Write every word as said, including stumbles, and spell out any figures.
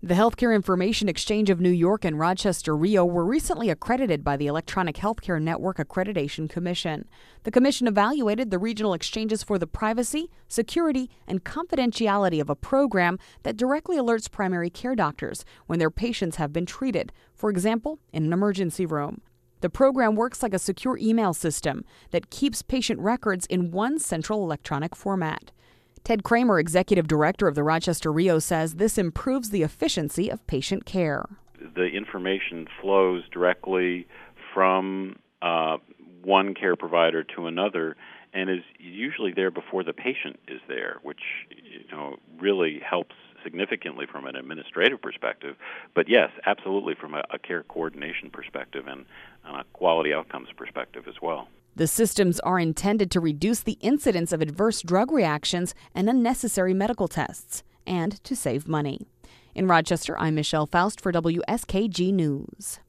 The Healthcare Information Exchange of New York and Rochester Rio were recently accredited by the Electronic Healthcare Network Accreditation Commission. The commission evaluated the regional exchanges for the privacy, security, and confidentiality of a program that directly alerts primary care doctors when their patients have been treated, for example, in an emergency room. The program works like a secure email system that keeps patient records in one central electronic format. Ted Kramer, executive director of the Rochester Rio, says this improves the efficiency of patient care. The information flows directly from uh, one care provider to another and is usually there before the patient is there, which you know really helps significantly from an administrative perspective. But yes, absolutely from a, a care coordination perspective and a quality outcomes perspective as well. The systems are intended to reduce the incidence of adverse drug reactions and unnecessary medical tests, and to save money. In Rochester, I'm Michelle Faust for W S K G News.